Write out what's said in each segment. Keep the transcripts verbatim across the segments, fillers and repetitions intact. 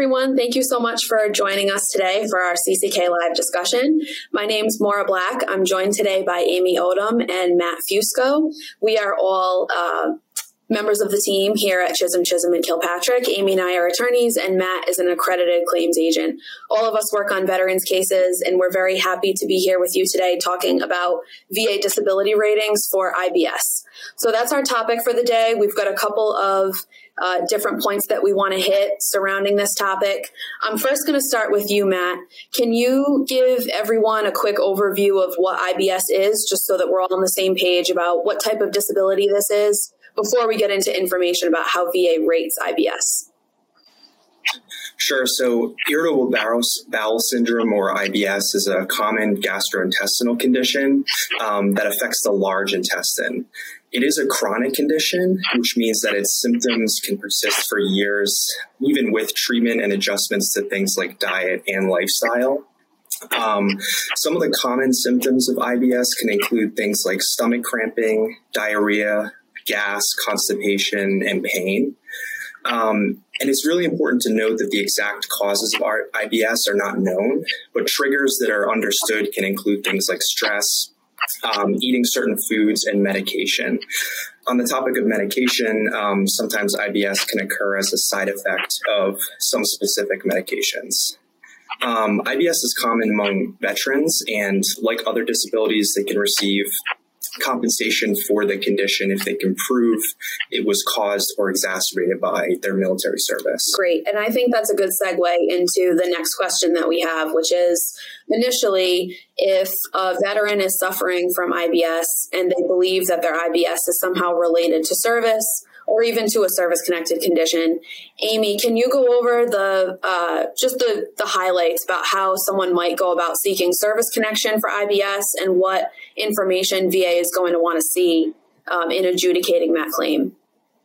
everyone. Thank you so much for joining us today for our C C K Live discussion. My name's Maura Black. I'm joined today by Amy Odom and Matt Fusco. We are all uh, members of the team here at Chisholm, Chisholm and Kilpatrick. Amy and I are attorneys, and Matt is an accredited claims agent. All of us work on veterans cases, and we're very happy to be here with you today talking about V A disability ratings for I B S. So that's our topic for the day. We've got a couple of uh, different points that we want to hit surrounding this topic. I'm first going to start with you, Matt. Can you give everyone a quick overview of what I B S is, just so that we're all on the same page about what type of disability this is, before we get into information about how V A rates I B S? Sure. So irritable bowel, bowel syndrome, or I B S, is a common gastrointestinal condition um, that affects the large intestine. It is a chronic condition, which means that its symptoms can persist for years, even with treatment and adjustments to things like diet and lifestyle. Um, some of the common symptoms of I B S can include things like stomach cramping, diarrhea, gas, constipation, and pain. Um, and it's really important to note that the exact causes of I B S are not known, but triggers that are understood can include things like stress, um, eating certain foods, and medication. On the topic of medication, um, sometimes I B S can occur as a side effect of some specific medications. Um, I B S is common among veterans, and like other disabilities, they can receive compensation for the condition if they can prove it was caused or exacerbated by their military service. Great. And I think that's a good segue into the next question that we have, which is initially, if a veteran is suffering from I B S and they believe that their I B S is somehow related to service or even to a service-connected condition, Amy, can you go over the uh, just the, the highlights about how someone might go about seeking service connection for I B S and what information V A is going to want to see um, in adjudicating that claim?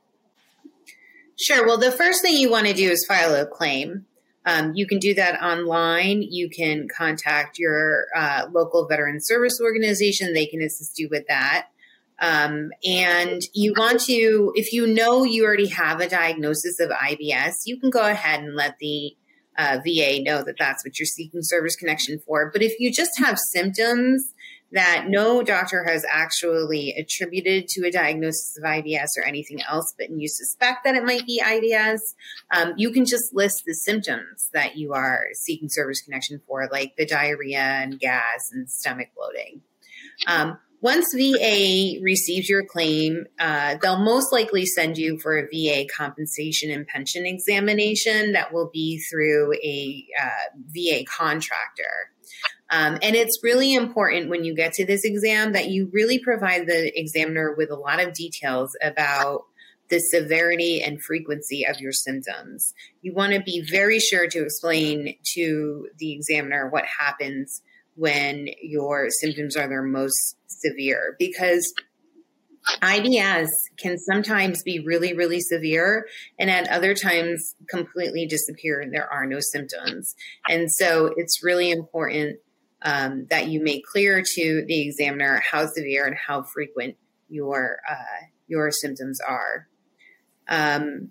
Sure. Well, the first thing you want to do is file a claim. Um, you can do that online. You can contact your uh, local veteran service organization. They can assist you with that. Um, and you want to, if you know you already have a diagnosis of I B S, you can go ahead and let the uh, V A know that that's what you're seeking service connection for. But if you just have symptoms that no doctor has actually attributed to a diagnosis of I B S or anything else, but you suspect that it might be I B S, um, you can just list the symptoms that you are seeking service connection for, like the diarrhea and gas and stomach bloating. Um, Once V A receives your claim, uh, they'll most likely send you for a V A compensation and pension examination that will be through a uh, V A contractor. Um, and it's really important when you get to this exam that you really provide the examiner with a lot of details about the severity and frequency of your symptoms. You want to be very sure to explain to the examiner what happens when your symptoms are their most severe, because I B S can sometimes be really, really severe and at other times completely disappear and there are no symptoms. And so it's really important um, that you make clear to the examiner how severe and how frequent your uh, your symptoms are. Um,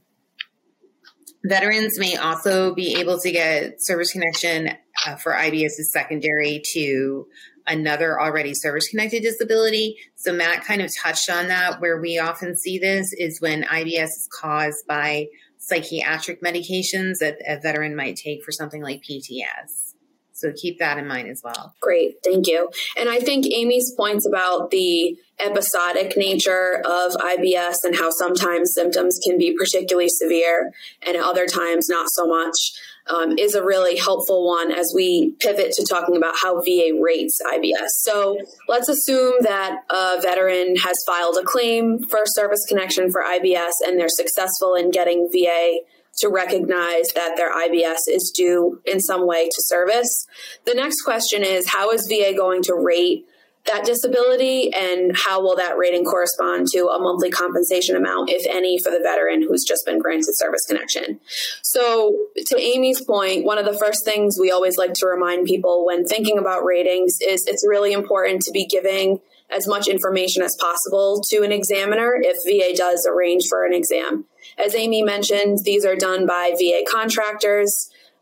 veterans may also be able to get service connection uh, for I B S as secondary to another already service-connected disability. So Matt kind of touched on that. Where we often see this is when I B S is caused by psychiatric medications that a veteran might take for something like P T S. So keep that in mind as well. Great, thank you. And I think Amy's points about the episodic nature of I B S and how sometimes symptoms can be particularly severe and other times not so much um, is a really helpful one as we pivot to talking about how V A rates I B S. So let's assume that a veteran has filed a claim for service connection for I B S and they're successful in getting V A to recognize that their I B S is due in some way to service. The next question is, how is V A going to rate that disability, and how will that rating correspond to a monthly compensation amount, if any, for the veteran who's just been granted service connection? So to Amy's point, one of the first things we always like to remind people when thinking about ratings is it's really important to be giving as much information as possible to an examiner if V A does arrange for an exam. As Amy mentioned, these are done by V A contractors.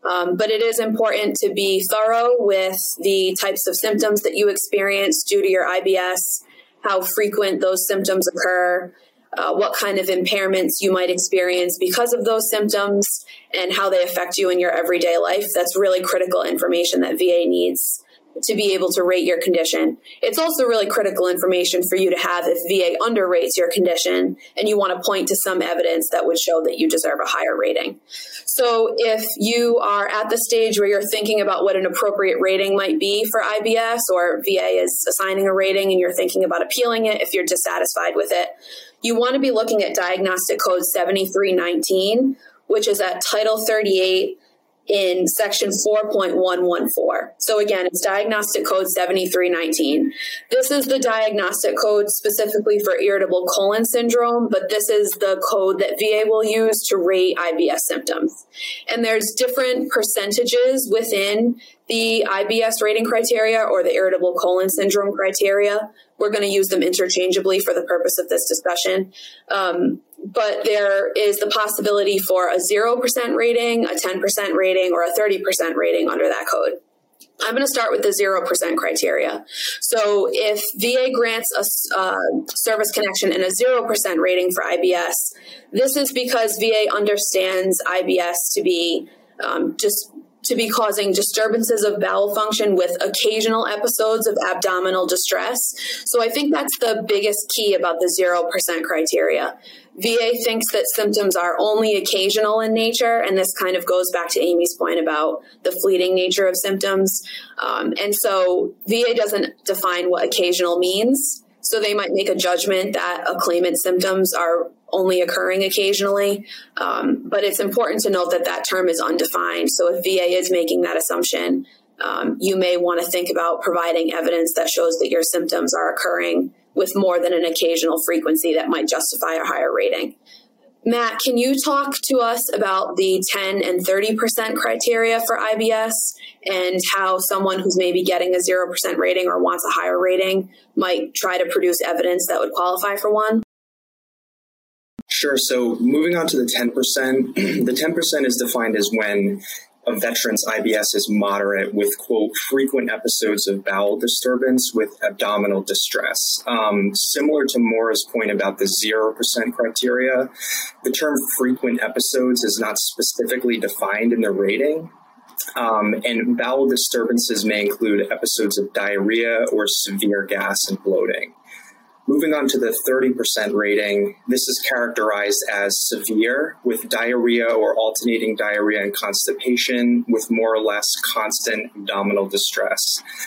Um, but it is important to be thorough with the types of symptoms that you experience due to your I B S, how frequent those symptoms occur, uh, what kind of impairments you might experience because of those symptoms, and how they affect you in your everyday life. That's really critical information that V A needs to be able to rate your condition. It's also really critical information for you to have if V A underrates your condition and you want to point to some evidence that would show that you deserve a higher rating. So if you are at the stage where you're thinking about what an appropriate rating might be for I B S, or V A is assigning a rating and you're thinking about appealing it if you're dissatisfied with it, you want to be looking at Diagnostic Code seventy-three nineteen, which is at Title thirty-eight in section four point one one four. So again, it's Diagnostic Code seventy-three nineteen. This is the diagnostic code specifically for irritable colon syndrome, but this is the code that V A will use to rate I B S symptoms. And there's different percentages within the I B S rating criteria or the irritable colon syndrome criteria. We're going to use them interchangeably for the purpose of this discussion. Um, but there is the possibility for a zero percent rating, a ten percent rating, or a thirty percent rating under that code. I'm going to start with the zero percent criteria. So if V A grants a uh, service connection and a zero percent rating for I B S, this is because V A understands I B S to be um, just to be causing disturbances of bowel function with occasional episodes of abdominal distress. So I think that's the biggest key about the zero percent criteria. V A thinks that symptoms are only occasional in nature, and this kind of goes back to Amy's point about the fleeting nature of symptoms. Um, and so V A doesn't define what occasional means. So they might make a judgment that a claimant's symptoms are only occurring occasionally. Um, but it's important to note that that term is undefined. So if V A is making that assumption, um, you may want to think about providing evidence that shows that your symptoms are occurring with more than an occasional frequency that might justify a higher rating. Matt, can you talk to us about the ten and thirty percent criteria for I B S and how someone who's maybe getting a zero percent rating or wants a higher rating might try to produce evidence that would qualify for one? Sure. So moving on to the ten percent, the ten percent is defined as when a veteran's I B S is moderate with, quote, frequent episodes of bowel disturbance with abdominal distress. Um, similar to Maura's point about the zero percent criteria, the term frequent episodes is not specifically defined in the rating. Um, and bowel disturbances may include episodes of diarrhea or severe gas and bloating. Moving on to the thirty percent rating, this is characterized as severe with diarrhea or alternating diarrhea and constipation with more or less constant abdominal distress.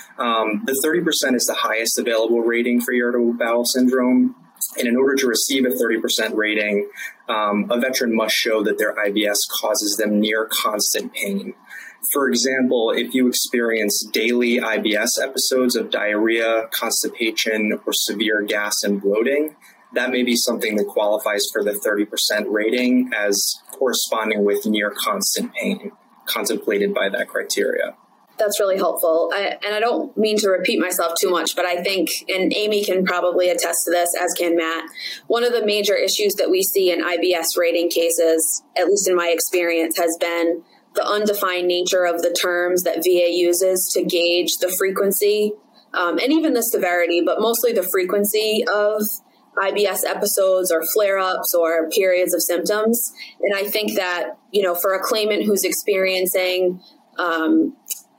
Um, the thirty percent is the highest available rating for irritable bowel syndrome. And in order to receive a thirty percent rating, um, a veteran must show that their I B S causes them near constant pain. For example, if you experience daily I B S episodes of diarrhea, constipation, or severe gas and bloating, that may be something that qualifies for the thirty percent rating as corresponding with near constant pain contemplated by that criteria. That's really helpful. I, and I don't mean to repeat myself too much, but I think, and Amy can probably attest to this, as can Matt, one of the major issues that we see in I B S rating cases, at least in my experience, has been the undefined nature of the terms that V A uses to gauge the frequency um, and even the severity, but mostly the frequency of I B S episodes or flare-ups or periods of symptoms. And I think that, you know, for a claimant who's experiencing um,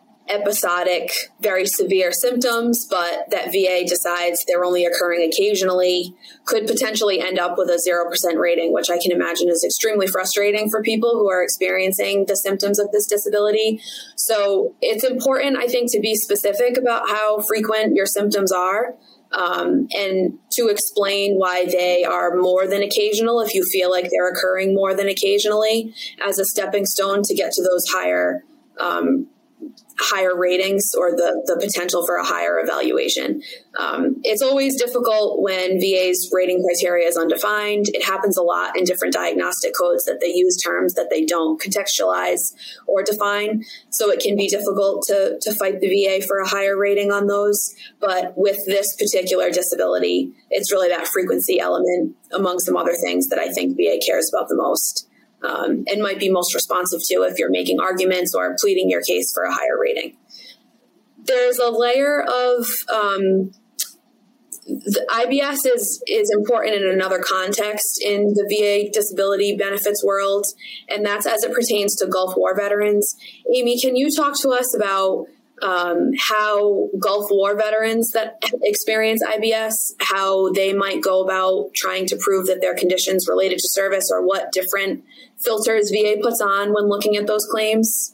episodic, very severe symptoms, but that V A decides they're only occurring occasionally, could potentially end up with a zero percent rating, which I can imagine is extremely frustrating for people who are experiencing the symptoms of this disability. So it's important, I think, to be specific about how frequent your symptoms are, um, and to explain why they are more than occasional if you feel like they're occurring more than occasionally as a stepping stone to get to those higher um higher ratings or the, the potential for a higher evaluation. Um, it's always difficult when V A's rating criteria is undefined. It happens a lot in different diagnostic codes that they use terms that they don't contextualize or define. So it can be difficult to, to fight the V A for a higher rating on those. But with this particular disability, it's really that frequency element among some other things that I think V A cares about the most. um, and might be most responsive to if you're making arguments or pleading your case for a higher rating. There's a layer of um, the I B S is is important in another context in the V A disability benefits world, and that's as it pertains to Gulf War veterans. Amy, can you talk to us about um, how Gulf War veterans that experience I B S, how they might go about trying to prove that their conditions related to service, or what different filters V A puts on when looking at those claims?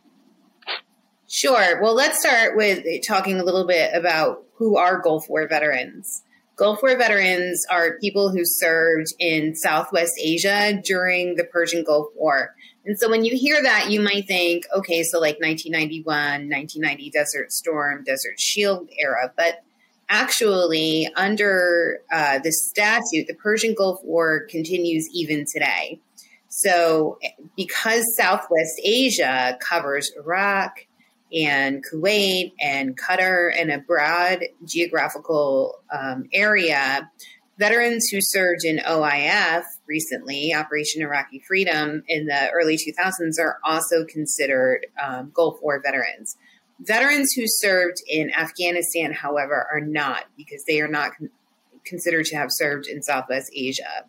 Sure. Well, let's start with talking a little bit about who are Gulf War veterans. Gulf War veterans are people who served in Southwest Asia during the Persian Gulf War. And so when you hear that, you might think, okay, so like nineteen ninety-one, nineteen ninety Desert Storm, Desert Shield era. But actually, under uh, the statute, the Persian Gulf War continues even today. So because Southwest Asia covers Iraq and Kuwait and Qatar and a broad geographical um, area, veterans who served in O I F recently, Operation Iraqi Freedom, in the early two thousands are also considered um, Gulf War veterans. Veterans who served in Afghanistan, however, are not, because they are not con- considered to have served in Southwest Asia.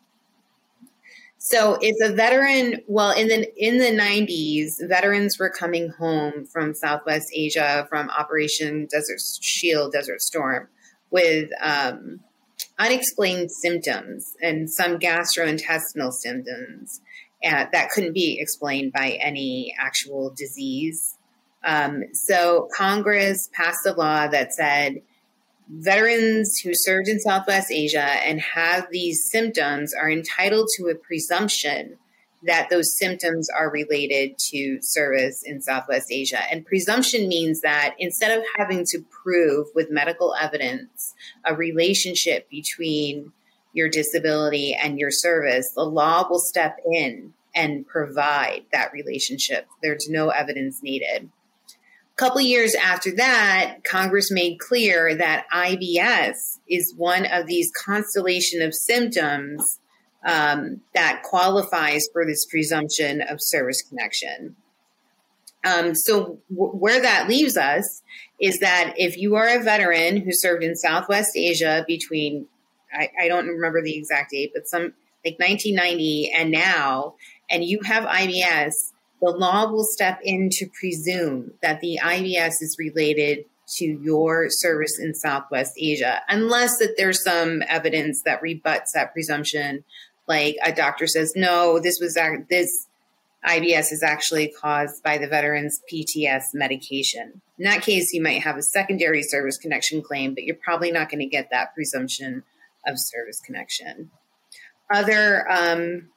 So if a veteran, well, in the in the nineties, veterans were coming home from Southwest Asia from Operation Desert Shield, Desert Storm, with um, unexplained symptoms and some gastrointestinal symptoms uh, that couldn't be explained by any actual disease. Um, so Congress passed a law that said veterans who served in Southwest Asia and have these symptoms are entitled to a presumption that those symptoms are related to service in Southwest Asia. And presumption means that instead of having to prove with medical evidence a relationship between your disability and your service, the law will step in and provide that relationship. There's no evidence needed. A couple years after that, Congress made clear that I B S is one of these constellation of symptoms um, that qualifies for this presumption of service connection. Um, so w- where that leaves us is that if you are a veteran who served in Southwest Asia between, I, I don't remember the exact date, but some like nineteen ninety and now, and you have I B S, the law will step in to presume that the I B S is related to your service in Southwest Asia, unless that there's some evidence that rebuts that presumption, like a doctor says, no, this was this I B S is actually caused by the veteran's P T S medication. In that case, you might have a secondary service connection claim, but you're probably not going to get that presumption of service connection. Other um,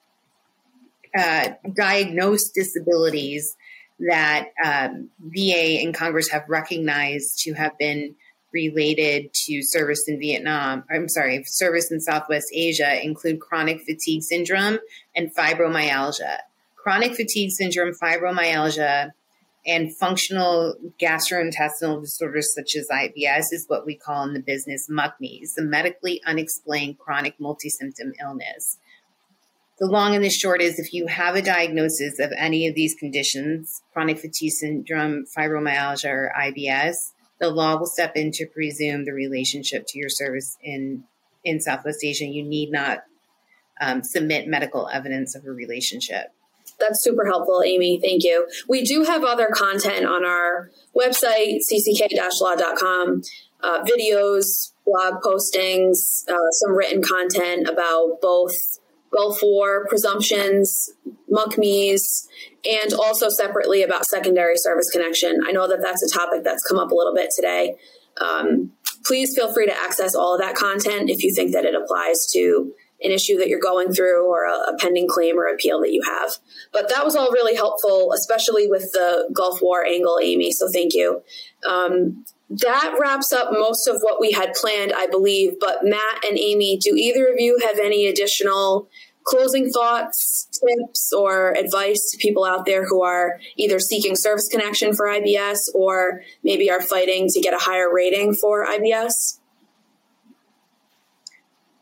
Uh, diagnosed disabilities that um, V A and Congress have recognized to have been related to service in Vietnam, I'm sorry, service in Southwest Asia include chronic fatigue syndrome and fibromyalgia. Chronic fatigue syndrome, fibromyalgia, and functional gastrointestinal disorders such as I B S is what we call in the business M U C M Is, the medically unexplained chronic multi-symptom illness. The long and the short is if you have a diagnosis of any of these conditions, chronic fatigue syndrome, fibromyalgia, or I B S, the law will step in to presume the relationship to your service in, in Southwest Asia. You need not um, submit medical evidence of a relationship. That's super helpful, Amy. Thank you. We do have other content on our website, c c k dash law dot com, uh, videos, blog postings, uh, some written content about both Gulf War presumptions, M U C M Is, and also separately about secondary service connection. I know that that's a topic that's come up a little bit today. Um, please feel free to access all of that content if you think that it applies to an issue that you're going through or a, a pending claim or appeal that you have. But that was all really helpful, especially with the Gulf War angle, Amy, so thank you. Um, that wraps up most of what we had planned, I believe. But Matt and Amy, do either of you have any additional closing thoughts, tips, or advice to people out there who are either seeking service connection for I B S or maybe are fighting to get a higher rating for I B S?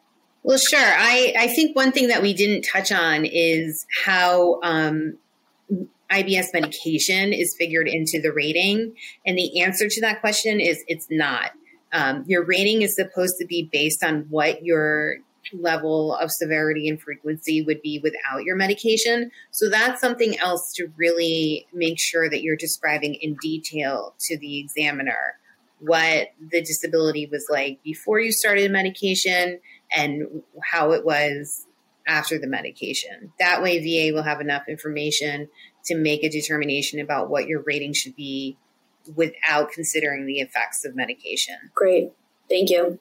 Well, sure. I, I think one thing that we didn't touch on is how um, I B S medication is figured into the rating. And the answer to that question is it's not. Um, your rating is supposed to be based on what your level of severity and frequency would be without your medication. So that's something else to really make sure that you're describing in detail to the examiner what the disability was like before you started medication and how it was after the medication. That way V A will have enough information to make a determination about what your rating should be without considering the effects of medication. Great. Thank you.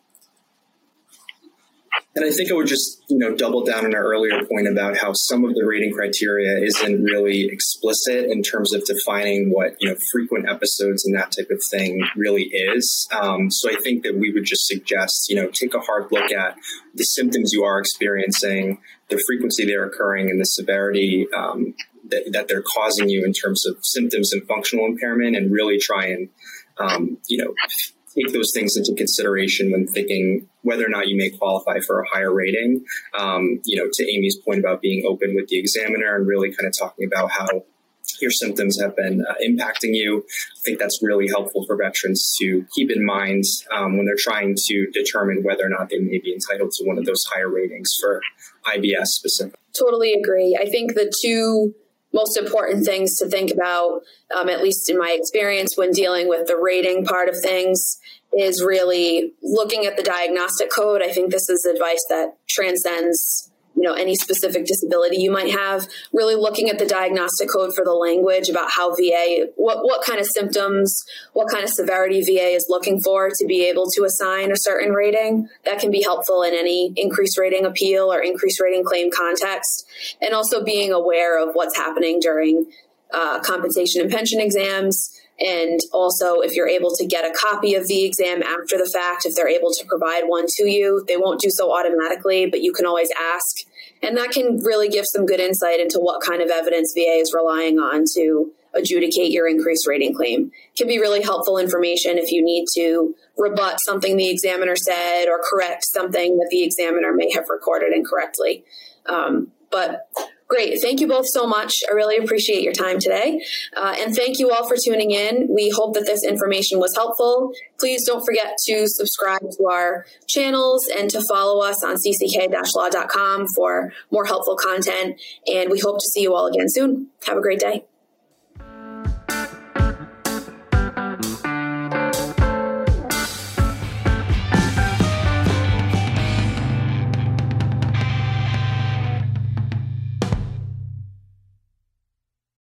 And I think I would just, you know, double down on our earlier point about how some of the rating criteria isn't really explicit in terms of defining what, you know, frequent episodes and that type of thing really is. Um, so I think that we would just suggest, you know, take a hard look at the symptoms you are experiencing, the frequency they're occurring, and the severity um, that, that they're causing you in terms of symptoms and functional impairment, and really try and, um, you know, take those things into consideration when thinking whether or not you may qualify for a higher rating. Um, you know, to Amy's point about being open with the examiner and really kind of talking about how your symptoms have been uh, impacting you. I think that's really helpful for veterans to keep in mind um, when they're trying to determine whether or not they may be entitled to one of those higher ratings for I B S specifically. Totally agree. I think the two most important things to think about, um, at least in my experience when dealing with the rating part of things, is really looking at the diagnostic code. I think this is advice that transcends, you know, any specific disability you might have. Really looking at the diagnostic code for the language about how V A, what, what kind of symptoms, what kind of severity V A is looking for to be able to assign a certain rating. That can be helpful in any increased rating appeal or increased rating claim context. And also being aware of what's happening during uh, compensation and pension exams. And also, if you're able to get a copy of the exam after the fact, if they're able to provide one to you, they won't do so automatically, but you can always ask. And that can really give some good insight into what kind of evidence V A is relying on to adjudicate your increased rating claim. It can be really helpful information if you need to rebut something the examiner said or correct something that the examiner may have recorded incorrectly. Um, but Great. Thank you both so much. I really appreciate your time today. Uh, and thank you all for tuning in. We hope that this information was helpful. Please don't forget to subscribe to our channels and to follow us on c c k dash law dot com for more helpful content. And we hope to see you all again soon. Have a great day.